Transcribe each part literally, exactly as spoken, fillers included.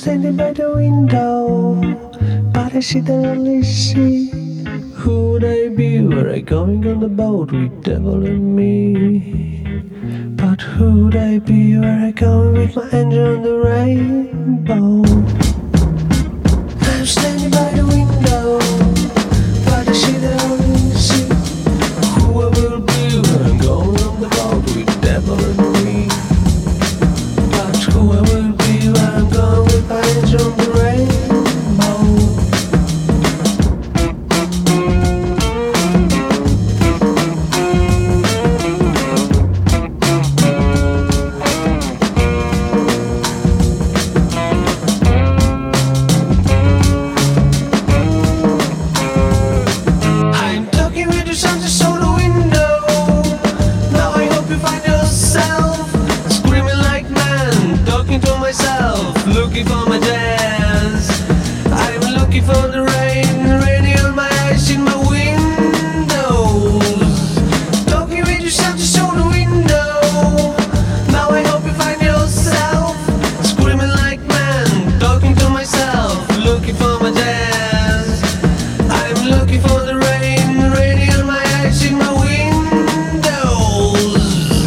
standing by the window, but I see the only sea. Who would I be? Were I going on the boat with devil and me? But who would I be? Were I going with my angel on the rainbow? I'm standing by the window, but I see the only sea. Who I will be when I'm going on the boat with devil and me? But who I will be when I'm going with my angel on the rainbow? Looking for my dance, I'm looking for the rain, raining on my eyes in my windows. Talking with yourself just on the window. Now I hope you find yourself screaming like man, talking to myself, looking for my dance. I'm looking for the rain, raining on my eyes in my windows.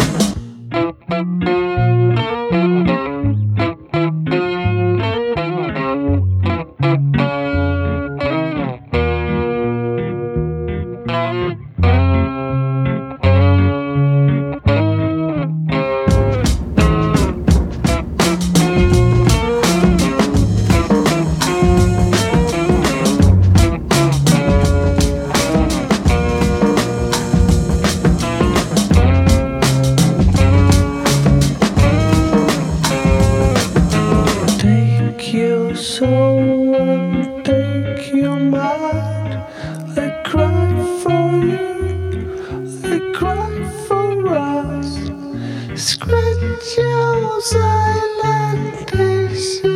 Your soul and take your mind. I cry for you, I cry for us. Scratch your silent